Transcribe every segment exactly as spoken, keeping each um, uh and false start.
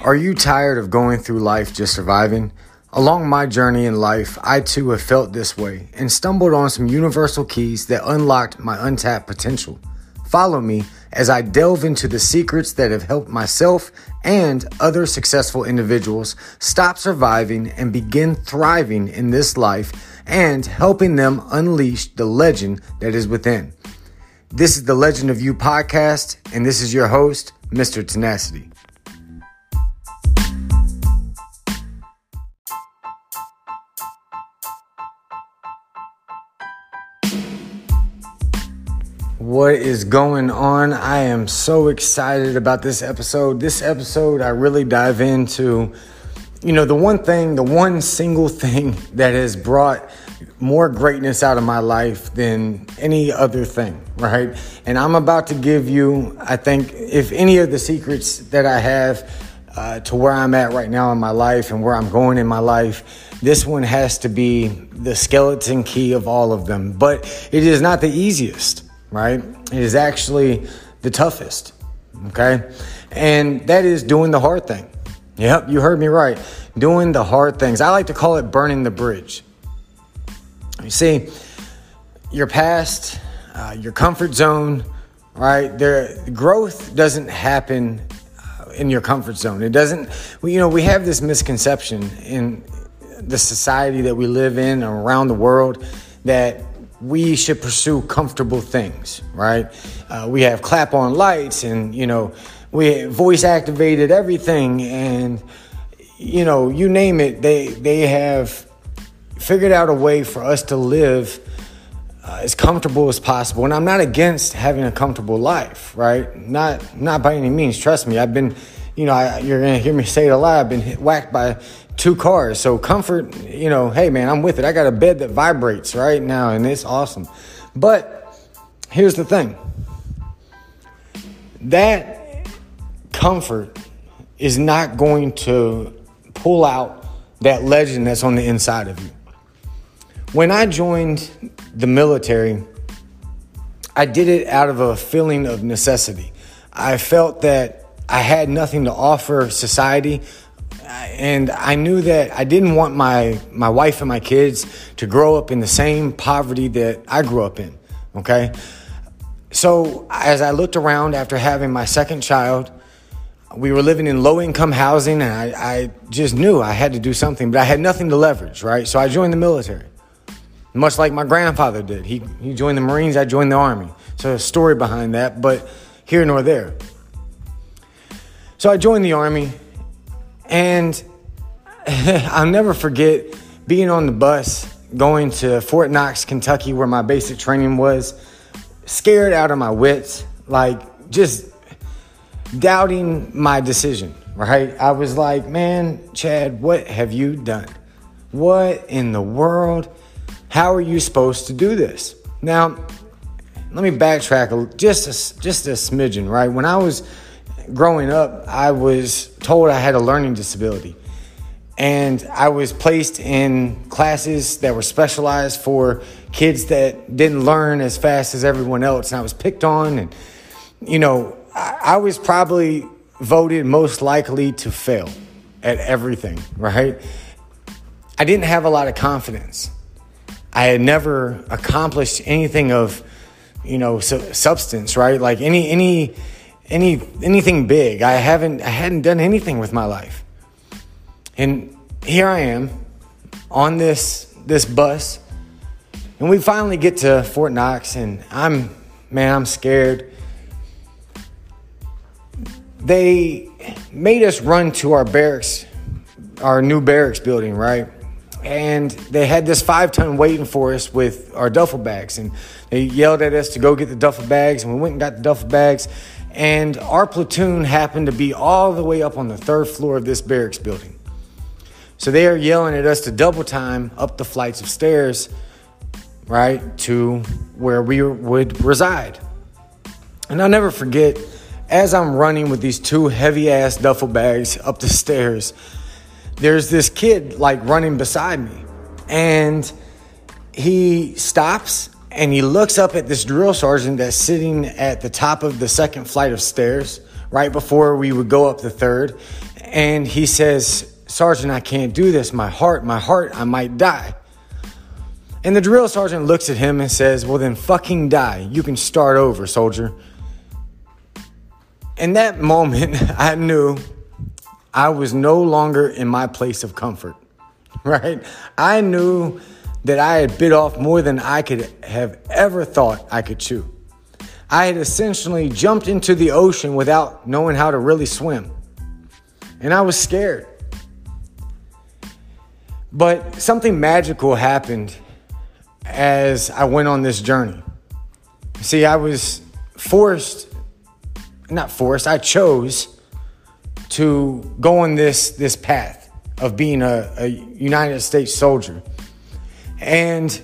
Are you tired of going through life just surviving? Along my journey in life, I too have felt this way and stumbled on some universal keys that unlocked my untapped potential. Follow me as I delve into the secrets that have helped myself and other successful individuals stop surviving and begin thriving in this life and helping them unleash the legend that is within. This is the Legend of You podcast, and this is your host, Mister Tenacity. What is going on? I am so excited about this episode. This episode, I really dive into, you know, the one thing, the one single thing that has brought more greatness out of my life than any other thing, right? And I'm about to give you, I think, if any of the secrets that I have uh, to where I'm at right now in my life and where I'm going in my life, this one has to be the skeleton key of all of them. But it is not the easiest. Right? It is actually the toughest, okay? And that is doing the hard thing. Yep, you heard me right. Doing the hard things. I like to call it burning the bridge. You see, your past, uh, your comfort zone, right? There, growth doesn't happen uh, in your comfort zone. It doesn't, you know, we have this misconception in the society that we live in around the world that we should pursue comfortable things, right? Uh, we have clap-on lights and, you know, we voice-activated everything and, you know, you name it, they they have figured out a way for us to live uh, as comfortable as possible. And I'm not against having a comfortable life, right? Not not by any means. Trust me, I've been, you know, I, you're going to hear me say it a lot. I've been hit, whacked by two cars. So comfort, you know, hey, man, I'm with it. I got a bed that vibrates right now, and it's awesome. But here's the thing. That comfort is not going to pull out that legend that's on the inside of you. When I joined the military, I did it out of a feeling of necessity. I felt that I had nothing to offer society. And I knew that I didn't want my, my wife and my kids to grow up in the same poverty that I grew up in, okay? So as I looked around after having my second child, we were living in low-income housing, and I, I just knew I had to do something, but I had nothing to leverage, right? So I joined the military, much like my grandfather did. He, he joined the Marines, I joined the Army. So there's a story behind that, but here nor there. So I joined the Army. And I'll never forget being on the bus going to Fort Knox, Kentucky, where my basic training was, scared out of my wits, like just doubting my decision, right? I was like, man, Chad, what have you done? What in the world? How are you supposed to do this? Now, let me backtrack a, just a, just a smidgen, right? When I was growing up, I was told I had a learning disability, and I was placed in classes that were specialized for kids that didn't learn as fast as everyone else, and I was picked on, and, you know, I, I was probably voted most likely to fail at everything, right? I didn't have a lot of confidence. I had never accomplished anything of, you know, su- substance, right? Like any, any, Any anything big. I haven't I hadn't done anything with my life. And here I am on this this bus. And we finally get to Fort Knox, and I'm man, I'm scared. They made us run to our barracks, our new barracks building, right? And they had this five ton waiting for us with our duffel bags, and they yelled at us to go get the duffel bags, and we went and got the duffel bags. And our platoon happened to be all the way up on the third floor of this barracks building. So they are yelling at us to double time up the flights of stairs, right, to where we would reside. And I'll never forget, as I'm running with these two heavy-ass duffel bags up the stairs, there's this kid, like, running beside me. And he stops and he looks up at this drill sergeant that's sitting at the top of the second flight of stairs right before we would go up the third. And he says, Sergeant, I can't do this. My heart, my heart, I might die. And the drill sergeant looks at him and says, well, then fucking die. You can start over, soldier. In that moment, I knew I was no longer in my place of comfort, right? I knew that I had bit off more than I could have ever thought I could chew. I had essentially jumped into the ocean without knowing how to really swim. And I was scared. But something magical happened as I went on this journey. See, I was forced, not forced, I chose to go on this, this path of being a, a United States soldier. And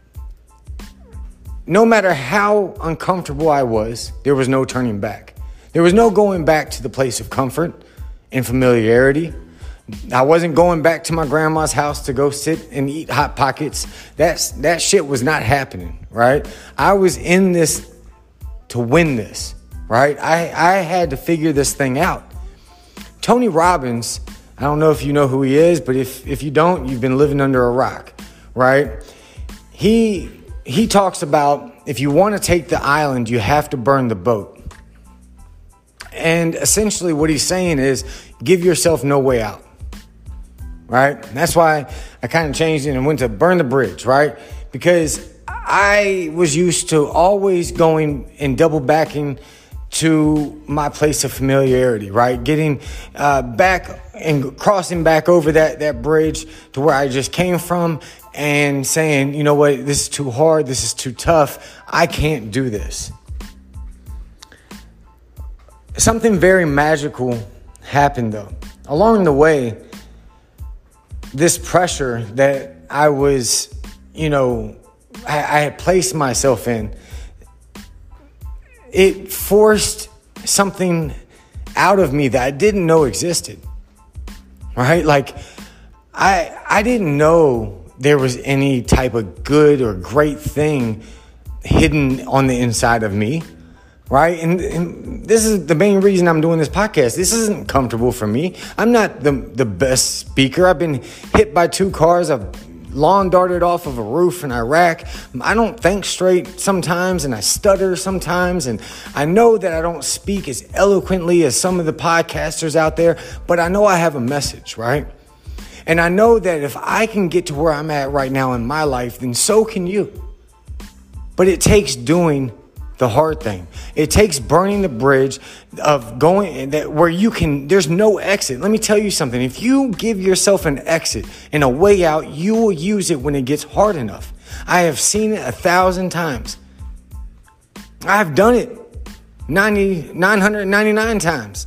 no matter how uncomfortable I was, there was no turning back. There was no going back to the place of comfort and familiarity. I wasn't going back to my grandma's house to go sit and eat Hot Pockets. That's, that shit was not happening, right? I was in this to win this, right? I, I had to figure this thing out. Tony Robbins, I don't know if you know who he is, but if, if you don't, you've been living under a rock, right? He, he talks about if you want to take the island, you have to burn the boat. And essentially what he's saying is give yourself no way out. Right? That's why I kind of changed it and went to burn the bridge, right? Because I was used to always going and double backing to my place of familiarity, right? Getting uh, back and crossing back over that, that bridge to where I just came from and saying, you know what, this is too hard. This is too tough. I can't do this. Something very magical happened though. Along the way, this pressure that I was, you know, I, I had placed myself in, it forced something out of me that I didn't know existed, right? Like, I I didn't know there was any type of good or great thing hidden on the inside of me. Right. And, and this is the main reason I'm doing this podcast. This isn't comfortable for me. I'm not the, the best speaker. I've been hit by two cars. I've lawn darted off of a roof in Iraq. I don't think straight sometimes, and I stutter sometimes. And I know that I don't speak as eloquently as some of the podcasters out there, but I know I have a message, right? And I know that if I can get to where I'm at right now in my life, then so can you. But it takes doing the hard thing. It takes burning the bridge of going that where you can, there's no exit. Let me tell you something. If you give yourself an exit and a way out, you will use it when it gets hard enough. I have seen it a thousand times. I've done it ninety, nine hundred ninety-nine times.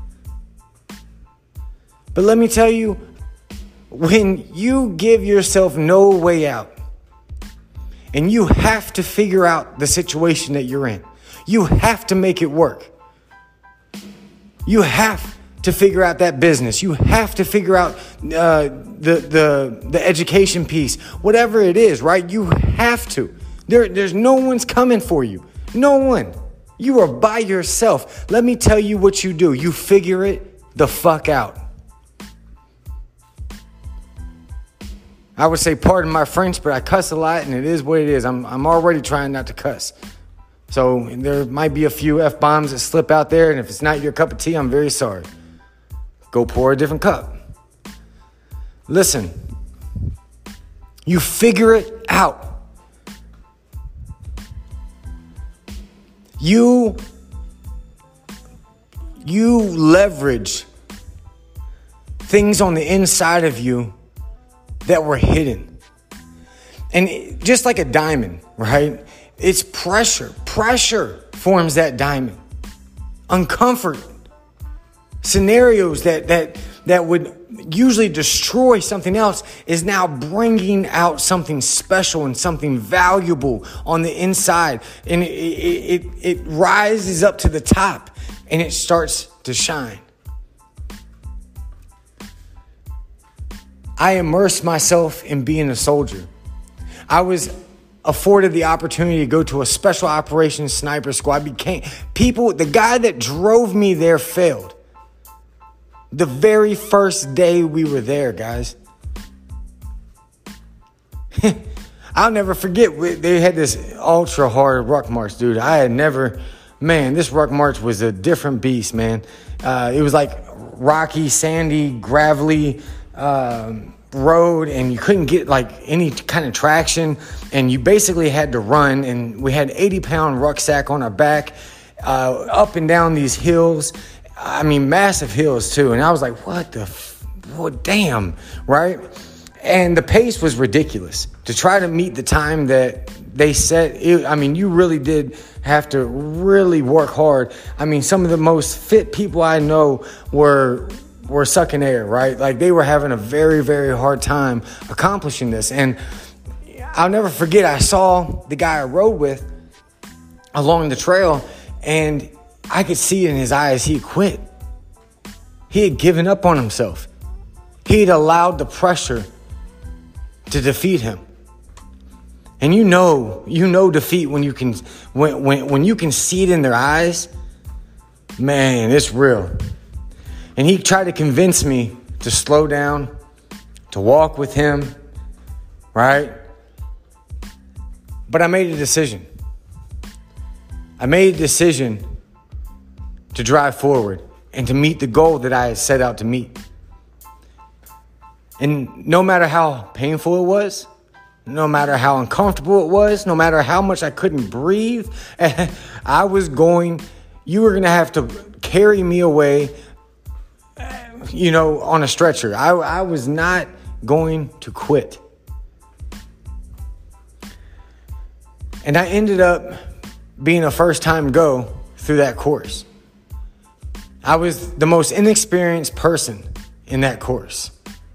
But let me tell you, when you give yourself no way out, and you have to figure out the situation that you're in. You have to make it work. You have to figure out that business. You have to figure out uh, the, the, the education piece. Whatever it is, right? You have to. There, there's no one's coming for you. No one. You are by yourself. Let me tell you what you do. You figure it the fuck out. I would say pardon my French, but I cuss a lot, and it is what it is. I'm I'm already trying not to cuss. So there might be a few F-bombs that slip out there, and if it's not your cup of tea, I'm very sorry. Go pour a different cup. Listen, you figure it out. You, you leverage things on the inside of you that were hidden. And it, just like a diamond, right? It's pressure. Pressure forms that diamond. Uncomfort. Scenarios that that that would usually destroy something else is now bringing out something special and something valuable on the inside. And it, it, it, it rises up to the top and it starts to shine. I immersed myself in being a soldier. I was afforded the opportunity to go to a special operations sniper squad. Became people, the guy that drove me there failed. The very first day we were there, guys. I'll never forget, they had this ultra hard ruck march, dude. I had never, man, this ruck march was a different beast, man. Uh, it was like rocky, sandy, gravelly um, road, and you couldn't get like any kind of traction, and you basically had to run, and we had eighty pound rucksack on our back, uh, up and down these hills. I mean, massive hills too. And I was like, what the, f- what, damn, right? And the pace was ridiculous. To try to meet the time that they set, it, I mean, you really did have to really work hard. I mean, some of the most fit people I know were were sucking air, right? Like, they were having a very, very hard time accomplishing this. And I'll never forget, I saw the guy I rode with along the trail, and I could see in his eyes he had quit. He had given up on himself. He had allowed the pressure to defeat him. And you know, you know defeat when you can when when when you can see it in their eyes. Man, it's real. And he tried to convince me to slow down, to walk with him, right? But I made a decision. I made a decision to drive forward and to meet the goal that I had set out to meet. And no matter how painful it was, no matter how uncomfortable it was, no matter how much I couldn't breathe, I was going, you were going to have to carry me away, you know, on a stretcher. I, I was not going to quit. And I ended up being a first-time go through that course. I was the most inexperienced person in that course.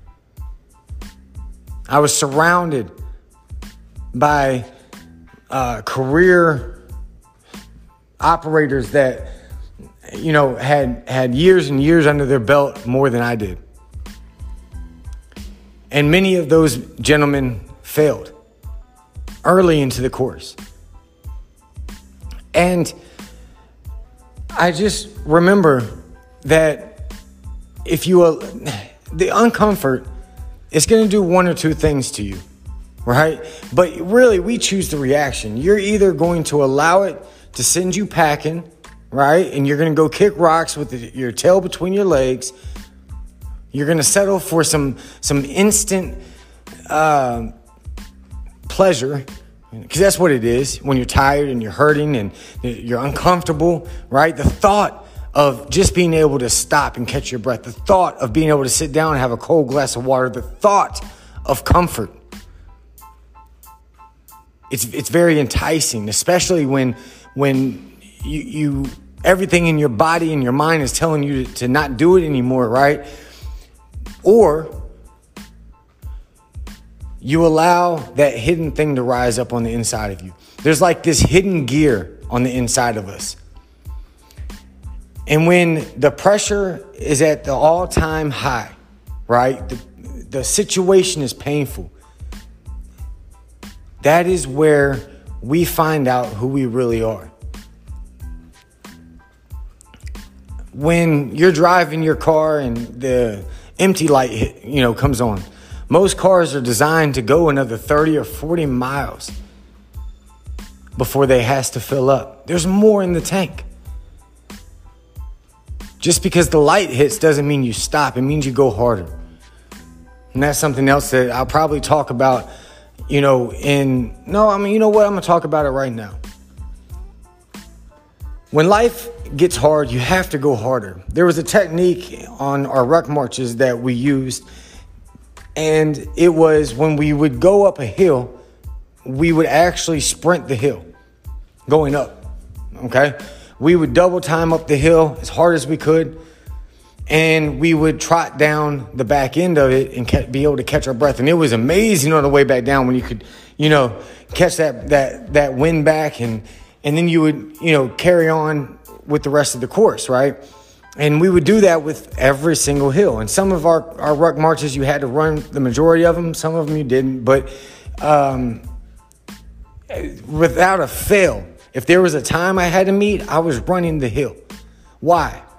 I was surrounded by uh, career operators that, you know, had had years and years under their belt more than I did. And many of those gentlemen failed early into the course. And I just remember that if you, uh, the uncomfort, it's going to do one or two things to you, right? But really, we choose the reaction. You're either going to allow it to send you packing, right? And you're going to go kick rocks with the, your tail between your legs. You're going to settle for some, some instant uh, pleasure, because that's what it is when you're tired and you're hurting and you're uncomfortable, right? The thought of just being able to stop and catch your breath, the thought of being able to sit down and have a cold glass of water, the thought of comfort. It's it's very enticing, especially when when you, you everything in your body and your mind is telling you to, to not do it anymore, right? Or you allow that hidden thing to rise up on the inside of you. There's like this hidden gear on the inside of us. And when the pressure is at the all-time high, right? The, the situation is painful. That is where we find out who we really are. When you're driving your car and the empty light, you know, comes on, most cars are designed to go another thirty or forty miles before they has to fill up. There's more in the tank. Just because the light hits doesn't mean you stop. It means you go harder. And that's something else that I'll probably talk about, you know, in... No, I mean, you know what? I'm going to talk about it right now. When life gets hard, you have to go harder. There was a technique on our ruck marches that we used, and it was when we would go up a hill, we would actually sprint the hill going up, okay? We would double time up the hill as hard as we could, and we would trot down the back end of it and be able to catch our breath. And it was amazing on the way back down when you could, you know, catch that that that wind back, and and then you would, you know, carry on with the rest of the course, right? And we would do that with every single hill. And some of our, our ruck marches, you had to run the majority of them. Some of them you didn't. But um, without a fail, if there was a time I had to meet, I was running the hill. Why?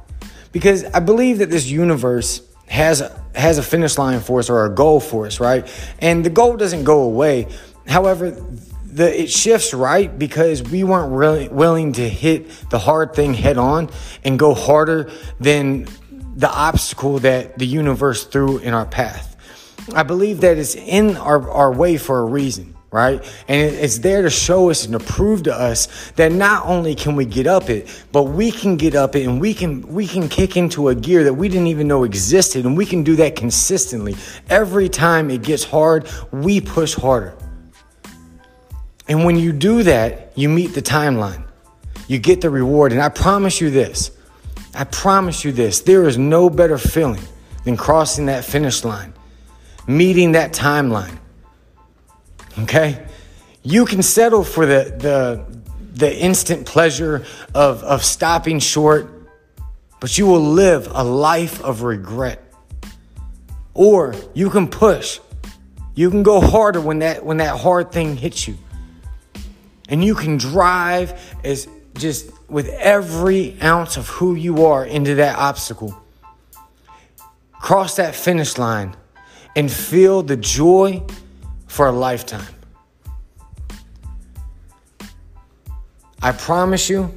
Because I believe that this universe has has a finish line for us, or a goal for us, right? And the goal doesn't go away. However, the, it shifts, right? Because we weren't really willing to hit the hard thing head on and go harder than the obstacle that the universe threw in our path. I believe that it's in our, our way for a reason, right? And it, it's there to show us and to prove to us that not only can we get up it, but we can get up it and we can we can kick into a gear that we didn't even know existed, and we can do that consistently. Every time it gets hard, we push harder. And when you do that, you meet the timeline. You get the reward. And I promise you this. I promise you this. There is no better feeling than crossing that finish line, meeting that timeline. Okay? You can settle for the the, the instant pleasure of, of stopping short, but you will live a life of regret. Or you can push. You can go harder when that when that hard thing hits you. And you can drive as just with every ounce of who you are into that obstacle. Cross that finish line and feel the joy for a lifetime. I promise you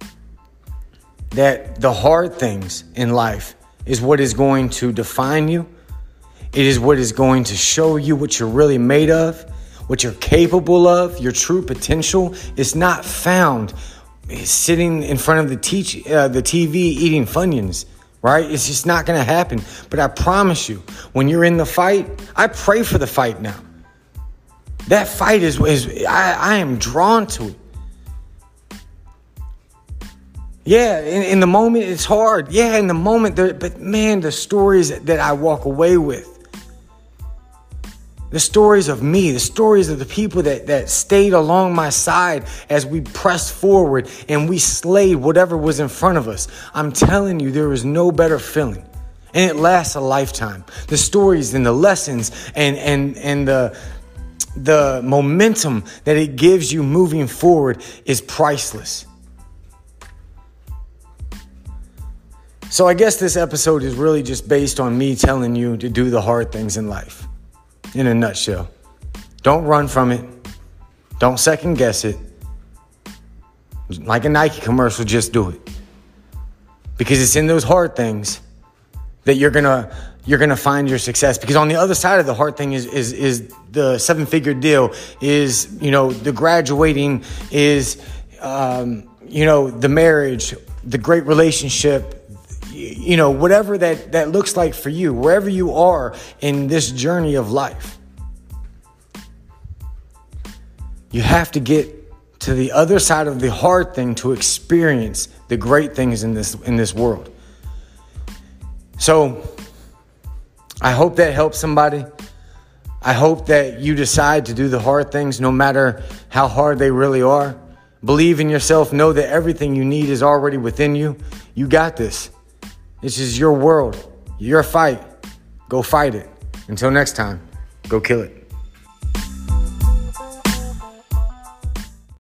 that the hard things in life is what is going to define you. It is what is going to show you what you're really made of. What you're capable of, your true potential, is not found sitting in front of the, teach, uh, the T V eating Funyuns, right? It's just not going to happen. But I promise you, when you're in the fight, I pray for the fight now. That fight is, is I, I am drawn to it. Yeah, in, in the moment, it's hard. Yeah, in the moment, there, but man, the stories that I walk away with, the stories of me, the stories of the people that, that stayed along my side as we pressed forward and we slayed whatever was in front of us. I'm telling you, there is no better feeling. And it lasts a lifetime. The stories and the lessons and, and, and the, the momentum that it gives you moving forward is priceless. So I guess this episode is really just based on me telling you to do the hard things in life. In a nutshell, don't run from it. Don't second guess it. Like a Nike commercial, just do it. Because it's in those hard things that you're gonna you're gonna find your success. Because on the other side of the hard thing is is is the seven figure deal, is you know the graduating, is um, you know the marriage, the great relationship. You know, whatever that, that looks like for you, wherever you are in this journey of life, you have to get to the other side of the hard thing to experience the great things in this in this world. So I hope that helps somebody. I hope that you decide to do the hard things no matter how hard they really are. Believe in yourself. Know that everything you need is already within you. You got this. This is your world, your fight. Go fight it. Until next time, go kill it.